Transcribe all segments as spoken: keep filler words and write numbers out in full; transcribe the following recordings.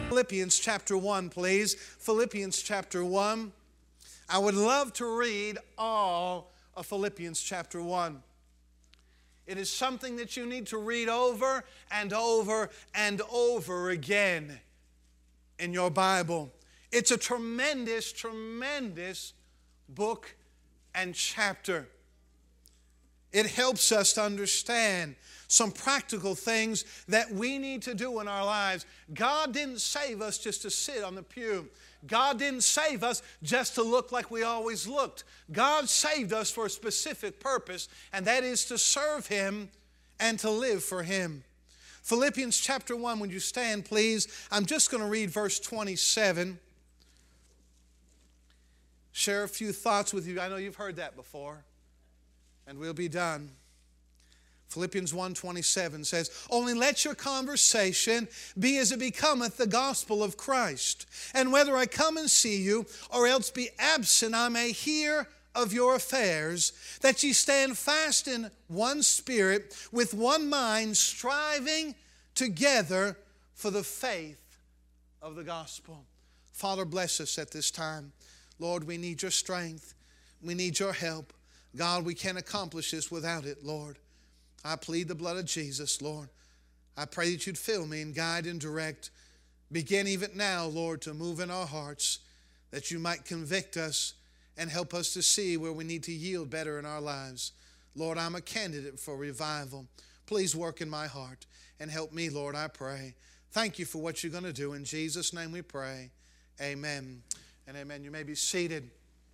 Philippians chapter one, please. Philippians chapter one. I would love to read all of Philippians chapter one. It is something that you need to read over and over and over again in your Bible. It's a tremendous, tremendous book and chapter. It helps us to understand some practical things that we need to do in our lives. God didn't save us just to sit on the pew. God didn't save us just to look like we always looked. God saved us for a specific purpose, and that is to serve Him and to live for Him. Philippians chapter one, would you stand, please? I'm just going to read verse twenty-seven. Share a few thoughts with you. I know you've heard that before, and we'll be done. Philippians one twenty-seven says, "Only let your conversation be as it becometh the gospel of Christ. And whether I come and see you, or else be absent, I may hear of your affairs, that ye stand fast in one spirit, with one mind, striving together for the faith of the gospel." Father, bless us at this time. Lord, we need your strength. We need your help. God, we can't accomplish this without it, Lord. I plead the blood of Jesus, Lord. I pray that you'd fill me and guide and direct. Begin even now, Lord, to move in our hearts, that you might convict us and help us to see where we need to yield better in our lives. Lord, I'm a candidate for revival. Please work in my heart and help me, Lord, I pray. Thank you for what you're going to do. In Jesus' name we pray. Amen and amen. You may be seated.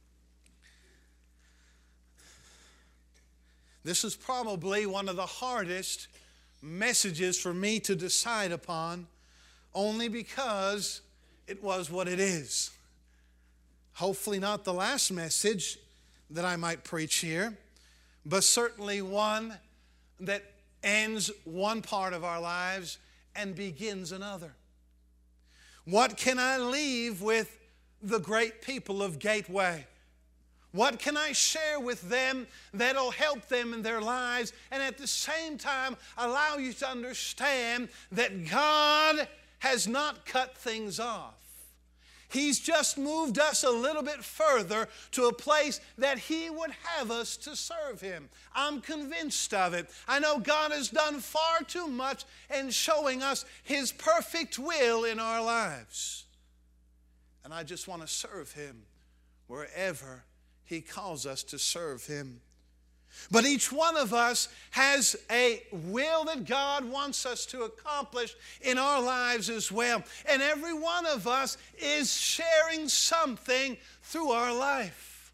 This is probably one of the hardest messages for me to decide upon, only because it was what it is. Hopefully not the last message that I might preach here, but certainly one that ends one part of our lives and begins another. What can I leave with the great people of Gateway? What can I share with them that'll help them in their lives and at the same time allow you to understand that God has not cut things off. He's just moved us a little bit further to a place that He would have us to serve Him. I'm convinced of it. I know God has done far too much in showing us His perfect will in our lives. And I just want to serve Him wherever He calls us to serve Him. But each one of us has a will that God wants us to accomplish in our lives as well. And every one of us is sharing something through our life.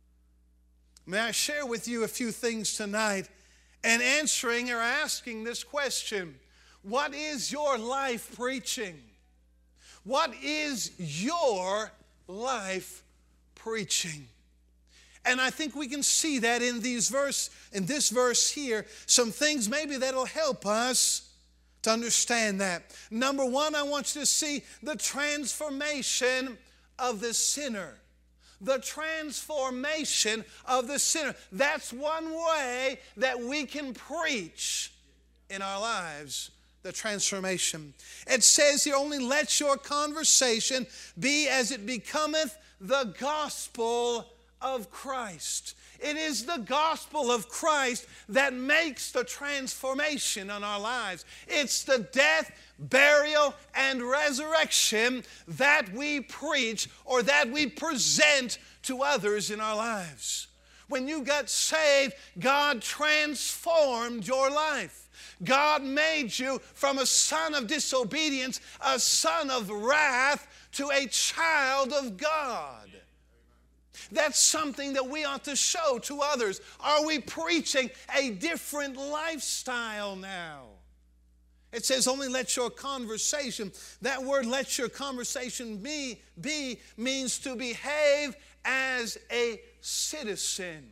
May I share with you a few things tonight and answering or asking this question: what is your life preaching? What is your life preaching? And I think we can see that in these verse, in this verse here, some things maybe that'll help us to understand that. Number one, I want you to see the transformation of the sinner. The transformation of the sinner. That's one way that we can preach in our lives. The transformation. It says here, only let your conversation be as it becometh the gospel of Christ. It is the gospel of Christ that makes the transformation in our lives. It's the death, burial, and resurrection that we preach or that we present to others in our lives. When you got saved, God transformed your life. God made you from a son of disobedience, a son of wrath, to a child of God. That's something that we ought to show to others. Are we preaching a different lifestyle now? It says only let your conversation, that word let your conversation be, be means to behave as a citizen.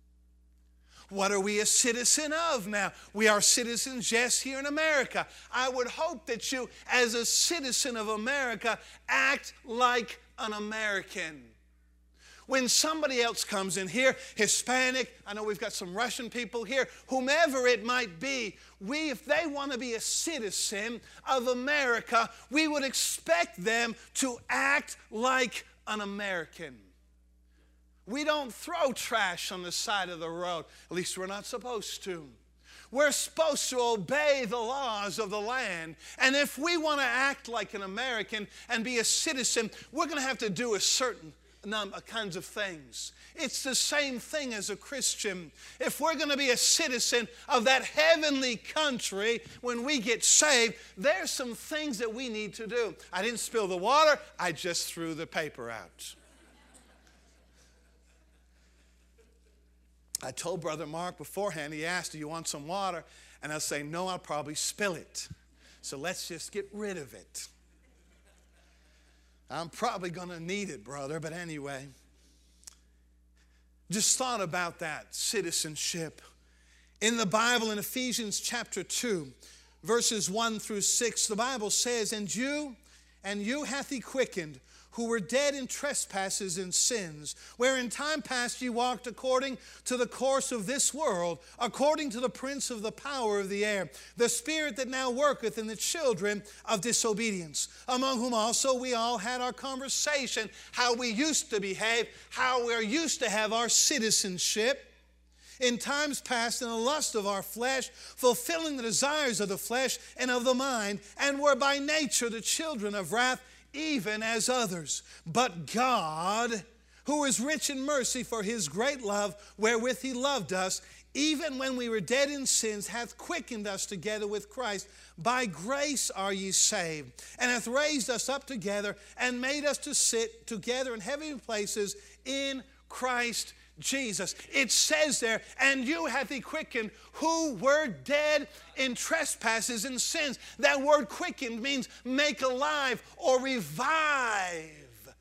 What are we a citizen of now? We are citizens, yes, here in America. I would hope that you, as a citizen of America, act like an American. When somebody else comes in here, Hispanic, I know we've got some Russian people here, whomever it might be, we, if they want to be a citizen of America, we would expect them to act like an American. We don't throw trash on the side of the road. At least we're not supposed to. We're supposed to obey the laws of the land. And if we want to act like an American and be a citizen, we're going to have to do a certain number of kinds of things. It's the same thing as a Christian. If we're going to be a citizen of that heavenly country when we get saved, there's some things that we need to do. I didn't spill the water. I just threw the paper out. I told Brother Mark beforehand, he asked, do you want some water? And I'll say, no, I'll probably spill it. So let's just get rid of it. I'm probably going to need it, brother, but anyway. Just thought about that, citizenship. In the Bible, in Ephesians chapter two, verses one through six, the Bible says, And you, and you hath he quickened, who were dead in trespasses and sins, where in time past ye walked according to the course of this world, according to the prince of the power of the air, the spirit that now worketh in the children of disobedience, among whom also we all had our conversation, how we used to behave, how we are used to have our citizenship, in times past in the lust of our flesh, fulfilling the desires of the flesh and of the mind, and were by nature the children of wrath, even as others. But God, who is rich in mercy for his great love, wherewith he loved us, even when we were dead in sins, hath quickened us together with Christ. By grace are ye saved, and hath raised us up together, and made us to sit together in heavenly places in Christ Jesus. It says there, and you hath he quickened who were dead in trespasses and sins. That word quickened means make alive or revive.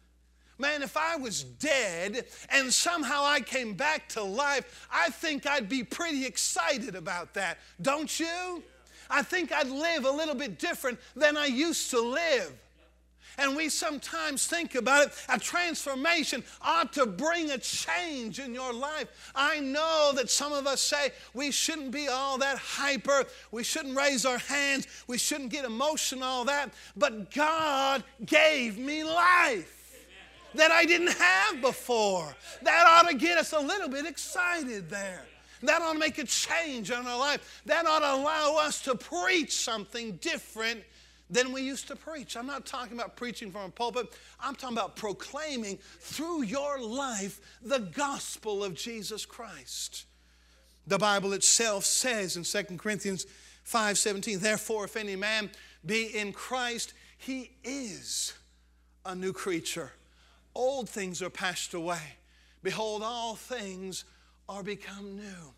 Man, if I was dead and somehow I came back to life, I think I'd be pretty excited about that. Don't you? I think I'd live a little bit different than I used to live. And we sometimes think about it, a transformation ought to bring a change in your life. I know that some of us say we shouldn't be all that hyper, we shouldn't raise our hands, we shouldn't get emotional, all that, but God gave me life that I didn't have before. That ought to get us a little bit excited there. That ought to make a change in our life. That ought to allow us to preach something different than we used to preach. I'm not talking about preaching from a pulpit. I'm talking about proclaiming through your life the gospel of Jesus Christ. The Bible itself says in Second Corinthians five seventeen, Therefore, if any man be in Christ, he is a new creature. Old things are passed away. Behold, all things are become new.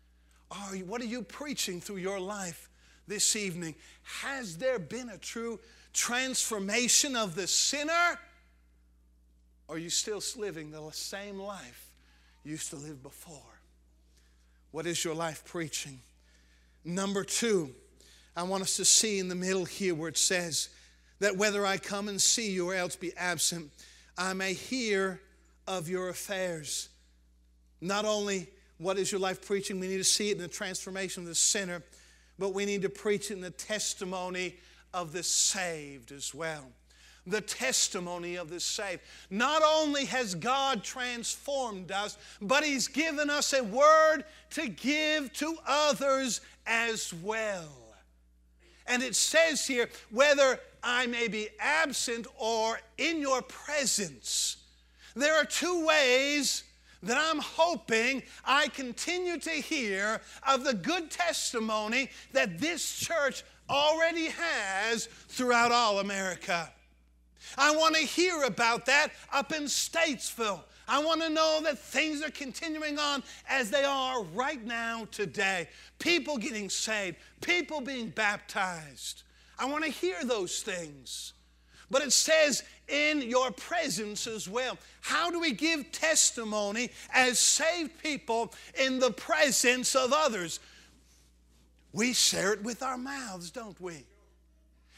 Are you, what are you preaching through your life this evening? Has there been a true transformation of the sinner? Or are you still living the same life you used to live before? What is your life preaching? Number two, I want us to see in the middle here where it says that whether I come and see you or else be absent, I may hear of your affairs. Not only what is your life preaching, we need to see it in the transformation of the sinner, but we need to preach in the testimony of the saved as well. The testimony of the saved. Not only has God transformed us, but he's given us a word to give to others as well. And it says here, whether I may be absent or in your presence. There are two ways that I'm hoping I continue to hear of the good testimony that this church already has throughout all America. I want to hear about that up in Statesville. I want to know that things are continuing on as they are right now today. People getting saved, people being baptized. I want to hear those things. But it says in your presence as well. How do we give testimony as saved people in the presence of others? We share it with our mouths, don't we?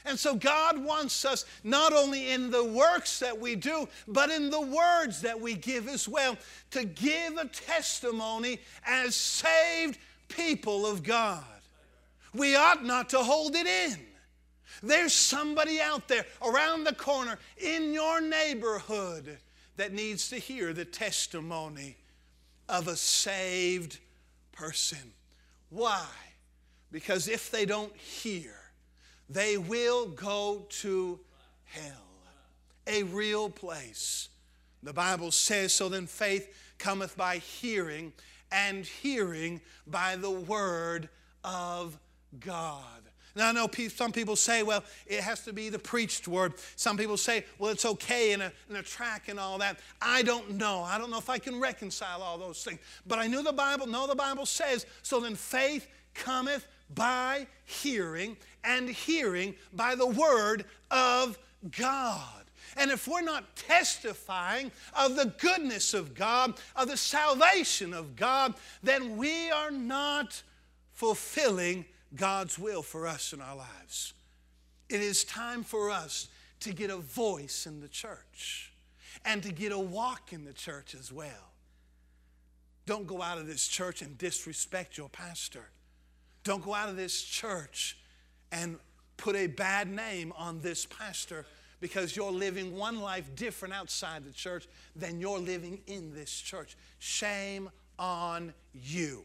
And so God wants us not only in the works that we do, but in the words that we give as well, to give a testimony as saved people of God. We ought not to hold it in. There's somebody out there around the corner in your neighborhood that needs to hear the testimony of a saved person. Why? Because if they don't hear, they will go to hell, a real place. The Bible says, so then faith cometh by hearing, and hearing by the word of God. Now, I know some people say, well, it has to be the preached word. Some people say, well, it's okay in a, in a track and all that. I don't know. I don't know if I can reconcile all those things. But I knew the Bible, know the Bible says, so then faith cometh by hearing, and hearing by the word of God. And if we're not testifying of the goodness of God, of the salvation of God, then we are not fulfilling God's will for us in our lives. It is time for us to get a voice in the church and to get a walk in the church as well. Don't go out of this church and disrespect your pastor. Don't go out of this church and put a bad name on this pastor because you're living one life different outside the church than you're living in this church. Shame on you.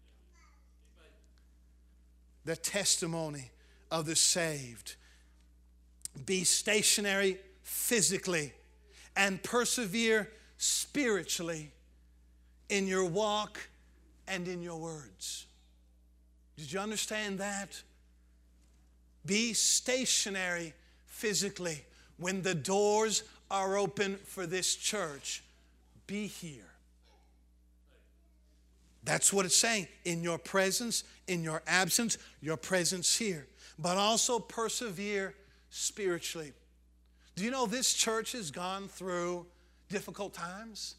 The testimony of the saved. Be stationary physically and persevere spiritually in your walk and in your words. Did you understand that? Be stationary physically. When the doors are open for this church, be here. That's what it's saying. In your presence, in your absence, your presence here. But also persevere spiritually. Do you know this church has gone through difficult times?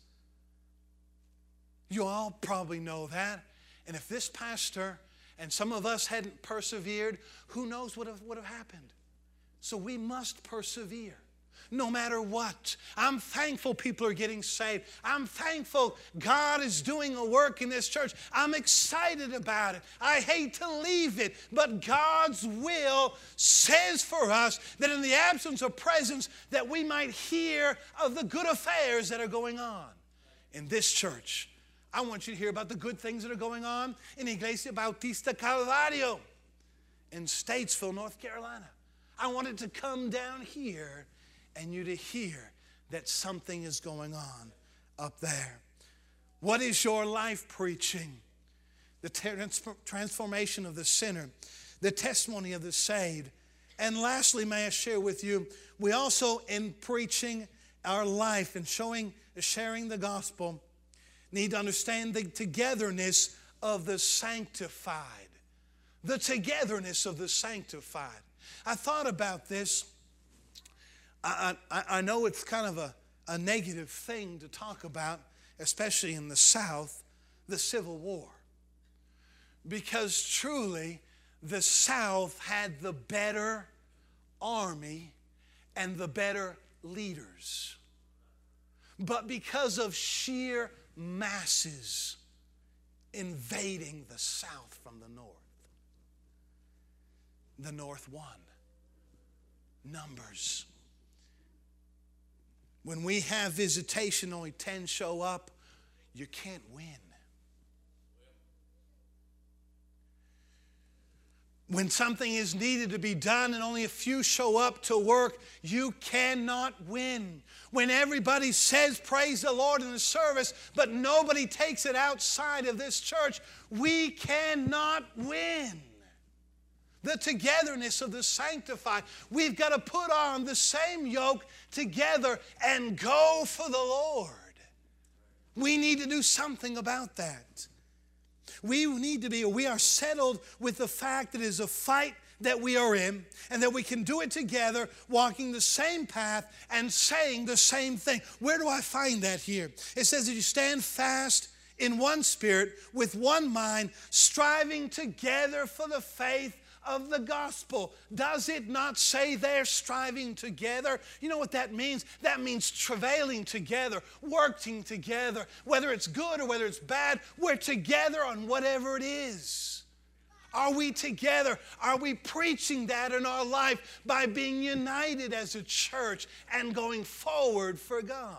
You all probably know that. And if this pastor and some of us hadn't persevered, who knows what would have happened? So we must persevere. No matter what. I'm thankful people are getting saved. I'm thankful God is doing a work in this church. I'm excited about it. I hate to leave it. But God's will says for us that in the absence of presence that we might hear of the good affairs that are going on in this church. I want you to hear about the good things that are going on in Iglesia Bautista Calvario in Statesville, North Carolina. I wanted to come down here and you to hear that something is going on up there. What is your life preaching? The transformation of the sinner, the testimony of the saved. And lastly, may I share with you, we also in preaching our life and showing, sharing the gospel, need to understand the togetherness of the sanctified. The togetherness of the sanctified. I thought about this. I, I, I know it's kind of a, a negative thing to talk about, especially in the South, the Civil War. Because truly, the South had the better army and the better leaders. But because of sheer masses invading the South from the North, the North won. Numbers. When we have visitation, only ten show up, you can't win. When something is needed to be done and only a few show up to work, you cannot win. When everybody says praise the Lord in the service, but nobody takes it outside of this church, we cannot win. The togetherness of the sanctified. We've got to put on the same yoke together and go for the Lord. We need to do something about that. We need to be, we are settled with the fact that it is a fight that we are in and that we can do it together, walking the same path and saying the same thing. Where do I find that here? It says that you stand fast in one spirit, with one mind, striving together for the faith of the gospel. Does it not say there, striving together? You know what that means? That means travailing together, working together. Whether it's good or whether it's bad, we're together on whatever it is. Are we together? Are we preaching that in our life by being united as a church and going forward for God?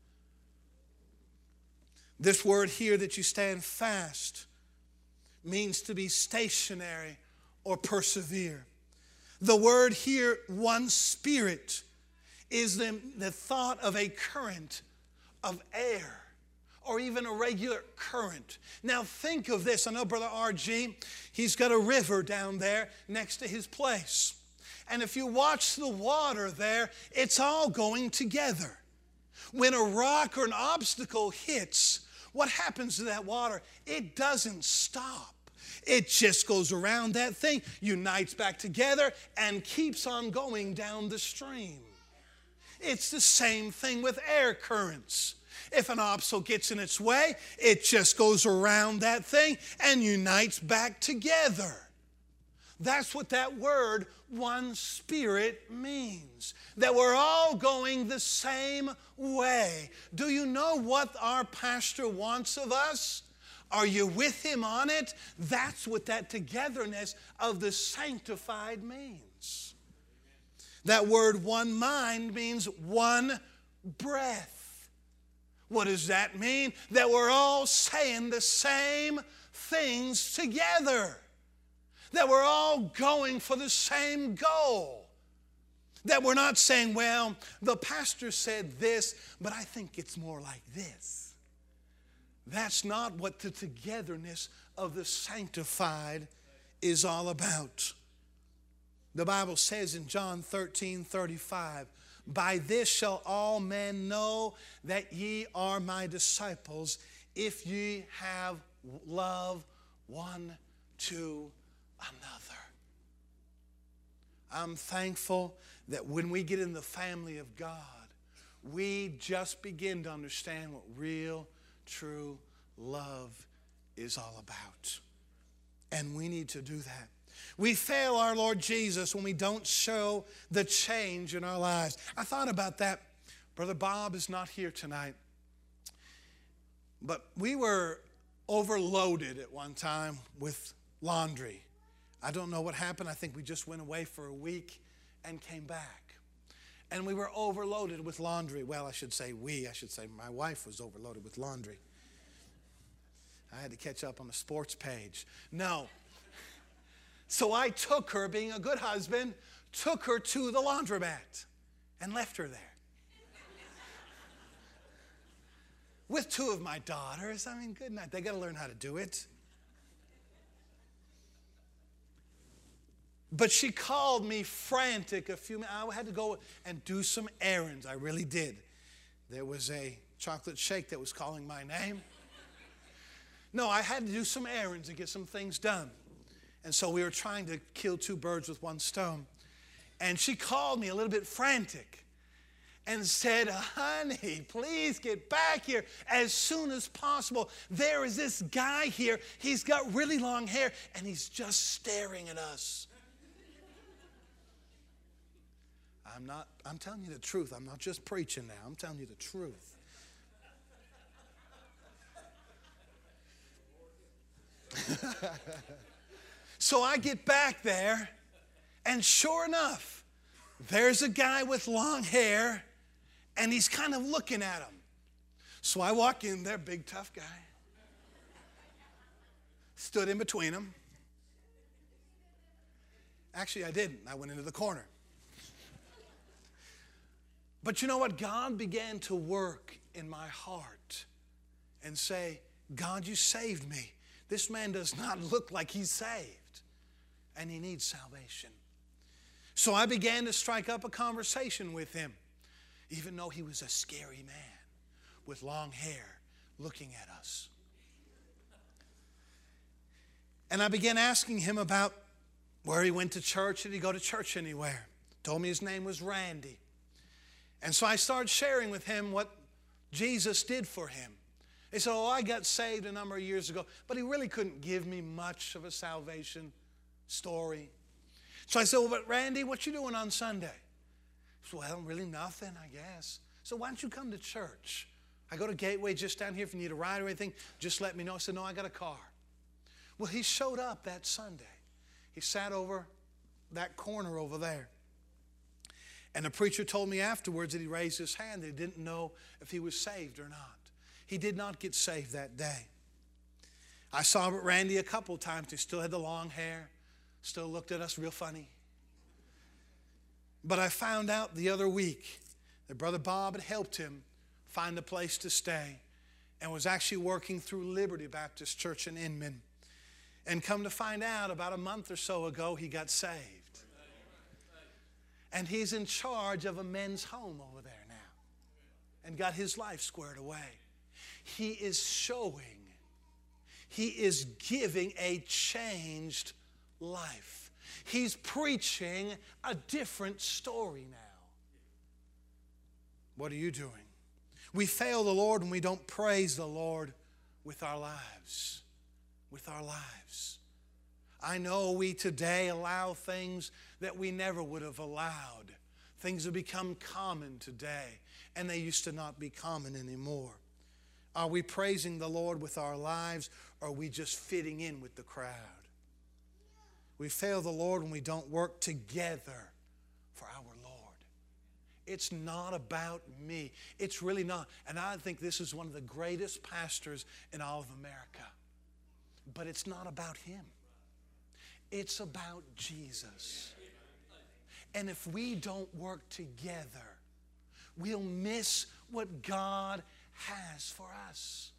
This word here that you stand fast means to be stationary or persevere. The word here, one spirit, is the, the thought of a current of air or even a regular current. Now think of this. I know Brother R G, he's got a river down there next to his place. And if you watch the water there, it's all going together. When a rock or an obstacle hits, what happens to that water? It doesn't stop. It just goes around that thing, unites back together, and keeps on going down the stream. It's the same thing with air currents. If an obstacle gets in its way, it just goes around that thing and unites back together. That's what that word, one spirit, means. That we're all going the same way. Do you know what our pastor wants of us? Are you with him on it? That's what that togetherness of the sanctified means. That word one mind means one breath. What does that mean? That we're all saying the same things together. That we're all going for the same goal. That we're not saying, well, the pastor said this, but I think it's more like this. That's not what the togetherness of the sanctified is all about. The Bible says in John thirteen thirty-five, by this shall all men know that ye are my disciples, if ye have love one to another. I'm thankful that when we get in the family of God, we just begin to understand what real, true love is all about. And we need to do that. We fail our Lord Jesus when we don't show the change in our lives. I thought about that. Brother Bob is not here tonight. But we were overloaded at one time with laundry. I don't know what happened. I think we just went away for a week and came back. And we were overloaded with laundry. Well, I should say we. I should say my wife was overloaded with laundry. I had to catch up on the sports page. No. So I took her, being a good husband, took her to the laundromat and left her there. With two of my daughters. I mean, good night. They got to learn how to do it. But she called me frantic a few minutes. I had to go and do some errands. I really did. There was a chocolate shake that was calling my name. No, I had to do some errands and get some things done. And so we were trying to kill two birds with one stone. And she called me a little bit frantic and said, honey, please get back here as soon as possible. There is this guy here. He's got really long hair, and he's just staring at us. I'm not, I'm telling you the truth. I'm not just preaching now. I'm telling you the truth. So I get back there, and sure enough, there's a guy with long hair, and he's kind of looking at him. So I walk in there, big tough guy. Stood in between them. Actually, I didn't. I went into the corner. But you know what? God began to work in my heart and say, God, you saved me. This man does not look like he's saved, and he needs salvation. So I began to strike up a conversation with him, even though he was a scary man with long hair looking at us. And I began asking him about where he went to church. Did he go to church anywhere? Told me his name was Randy. And so I started sharing with him what Jesus did for him. He said, oh, I got saved a number of years ago, but he really couldn't give me much of a salvation story. So I said, well, but Randy, what you doing on Sunday? He said, well, really nothing, I guess. So why don't you come to church? I go to Gateway just down here. If you need a ride or anything, just let me know. I said, no, I got a car. Well, he showed up that Sunday. He sat over that corner over there. And the preacher told me afterwards that he raised his hand that he didn't know if he was saved or not. He did not get saved that day. I saw Randy a couple times. He still had the long hair, still looked at us real funny. But I found out the other week that Brother Bob had helped him find a place to stay and was actually working through Liberty Baptist Church in Inman. And come to find out, about a month or so ago, he got saved. And he's in charge of a men's home over there now and got his life squared away. He is showing, he is giving a changed life. He's preaching a different story now. What are you doing? We fail the Lord when we don't praise the Lord with our lives. With our lives. I know we today allow things that we never would have allowed. Things have become common today, and they used to not be common anymore. Are we praising the Lord with our lives, or are we just fitting in with the crowd? We fail the Lord when we don't work together for our Lord. It's not about me. It's really not. And I think this is one of the greatest pastors in all of America. But it's not about him. It's about Jesus. And if we don't work together, we'll miss what God has for us.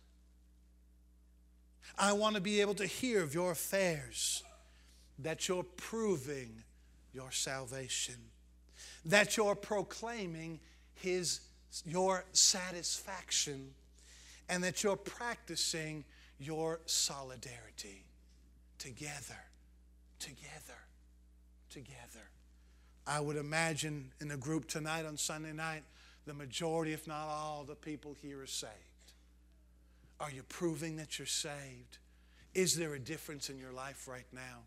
I want to be able to hear of your affairs, that you're proving your salvation, that you're proclaiming His, your satisfaction, and that you're practicing your solidarity together, together, together. I would imagine in a group tonight on Sunday night, the majority, if not all, the people here are saved. Are you proving that you're saved? Is there a difference in your life right now?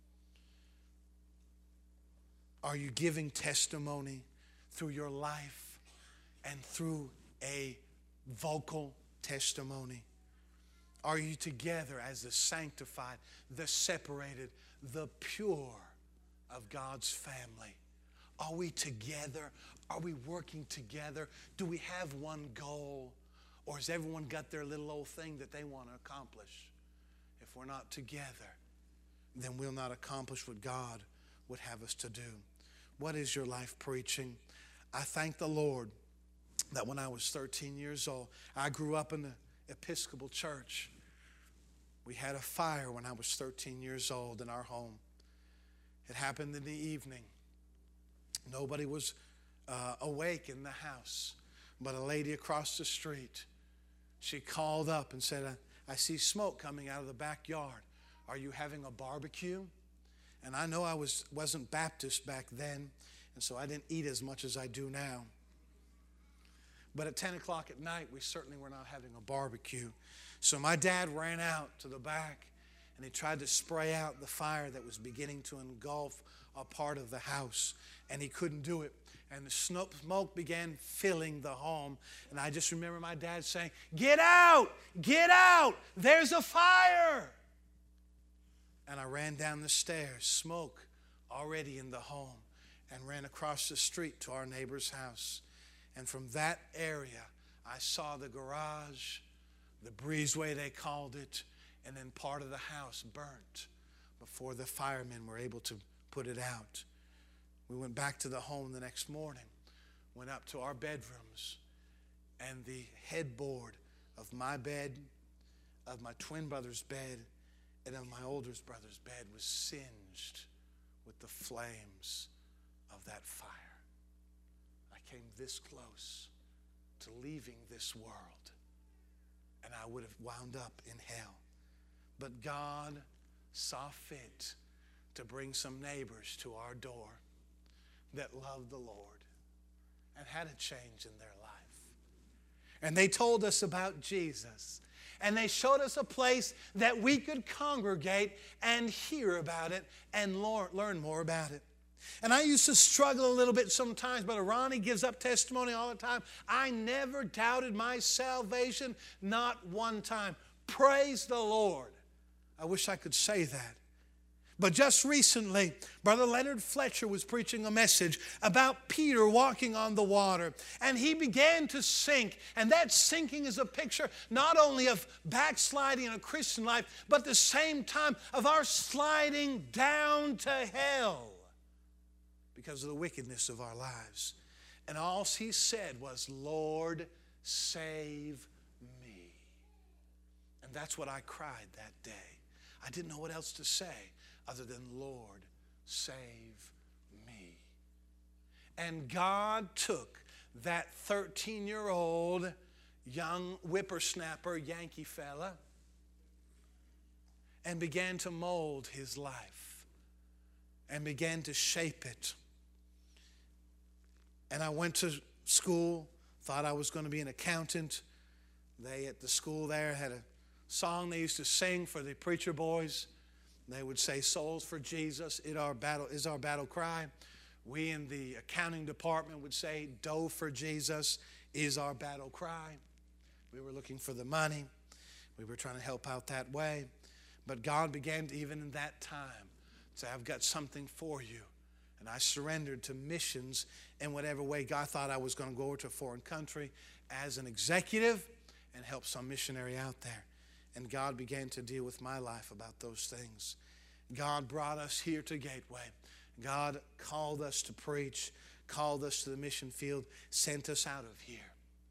Are you giving testimony through your life and through a vocal testimony? Are you together as the sanctified, the separated, the pure of God's family? Are we together? Are we working together? Do we have one goal? Or has everyone got their little old thing that they want to accomplish? If we're not together, then we'll not accomplish what God would have us to do. What is your life preaching? I thank the Lord that when I was thirteen years old, I grew up in the Episcopal church. We had a fire when I was thirteen years old in our home. It happened in the evening. Nobody was uh, awake in the house, but a lady across the street, she called up and said, I, I see smoke coming out of the backyard. Are you having a barbecue? And I know I was, wasn't Baptist back then, and so I didn't eat as much as I do now. But at ten o'clock at night, we certainly were not having a barbecue. So my dad ran out to the back, and he tried to spray out the fire that was beginning to engulf a part of the house, and he couldn't do it. And the smoke began filling the home, and I just remember my dad saying, "Get out! Get out! There's a fire!" And I ran down the stairs, smoke already in the home, and ran across the street to our neighbor's house. And from that area, I saw the garage, the breezeway they called it, and then part of the house burnt before the firemen were able to put it out. We went back to the home the next morning, went up to our bedrooms, and the headboard of my bed, of my twin brother's bed, and of my oldest brother's bed was singed with the flames of that fire. I came this close to leaving this world, and I would have wound up in hell. But God saw fit to bring some neighbors to our door that loved the Lord and had a change in their life. And they told us about Jesus. And they showed us a place that we could congregate and hear about it and learn more about it. And I used to struggle a little bit sometimes, but Ronnie gives up testimony all the time. I never doubted my salvation, not one time. Praise the Lord. I wish I could say that. But just recently, Brother Leonard Fletcher was preaching a message about Peter walking on the water. And he began to sink. And that sinking is a picture not only of backsliding in a Christian life, but at the same time of our sliding down to hell because of the wickedness of our lives. And all he said was, Lord, save me. And that's what I cried that day. I didn't know what else to say other than, Lord, save me. And God took that thirteen-year-old young whippersnapper Yankee fella and began to mold his life and began to shape it. And I went to school, thought I was going to be an accountant. They at the school there had a song they used to sing for the preacher boys. They would say, souls for Jesus is our battle, is our battle cry. We in the accounting department would say, dough for Jesus is our battle cry. We were looking for the money. We were trying to help out that way. But God began to, even in that time, say, I've got something for you. And I surrendered to missions in whatever way God thought I was going to go over to a foreign country as an executive and help some missionary out there. And God began to deal with my life about those things. God brought us here to Gateway. God called us to preach, called us to the mission field, sent us out of here.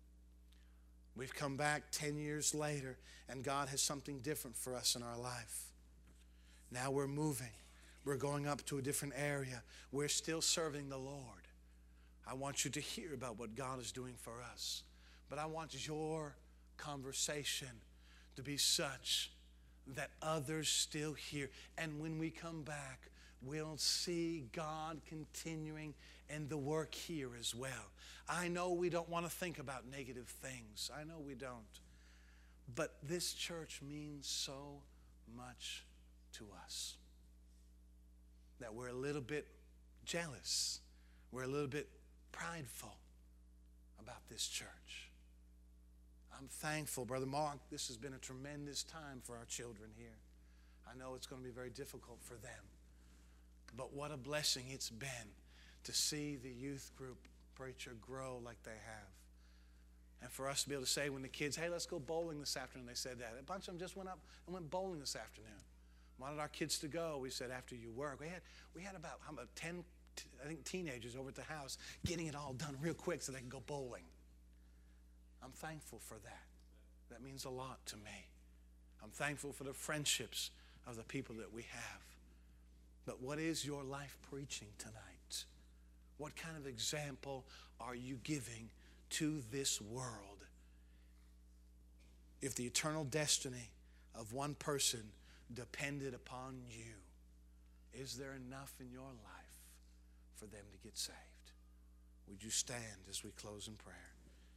We've come back ten years later, and God has something different for us in our life. Now we're moving. We're going up to a different area. We're still serving the Lord. I want you to hear about what God is doing for us. But I want your conversation to be such that others still hear. And when we come back, we'll see God continuing in the work here as well. I know we don't want to think about negative things. I know we don't. But this church means so much to us that we're a little bit jealous. We're a little bit prideful about this church. I'm thankful, Brother Mark, this has been a tremendous time for our children here. I know it's going to be very difficult for them. But what a blessing it's been to see the youth group preacher grow like they have. And for us to be able to say when the kids, hey, let's go bowling this afternoon, they said that. A bunch of them just went up and went bowling this afternoon. Wanted our kids to go. We said after you work. We had, we had about, how about ten, I think, teenagers over at the house getting it all done real quick so they can go bowling. I'm thankful for that. That means a lot to me. I'm thankful for the friendships of the people that we have. But what is your life preaching tonight? What kind of example are you giving to this world? If the eternal destiny of one person depended upon you, is there enough in your life for them to get saved? Would you stand as we close in prayer?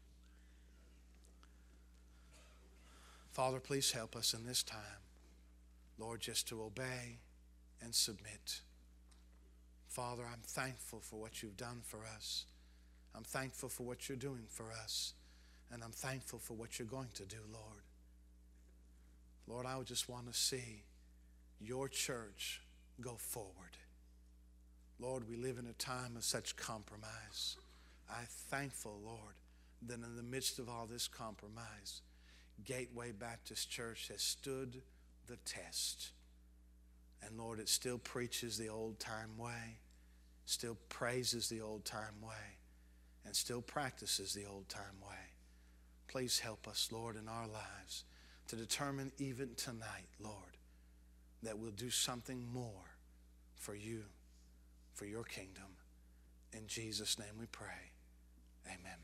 Father, please help us in this time, Lord, just to obey and submit. Father, I'm thankful for what you've done for us. I'm thankful for what you're doing for us. And I'm thankful for what you're going to do, Lord. Lord, I would just want to see your church go forward. Lord, we live in a time of such compromise. I'm thankful, Lord, that in the midst of all this compromise, Gateway Baptist Church has stood the test. And Lord, it still preaches the old-time way, still praises the old-time way, and still practices the old-time way. Please help us, Lord, in our lives to determine even tonight, Lord, that we'll do something more for you, for your kingdom. In Jesus' name we pray. Amen.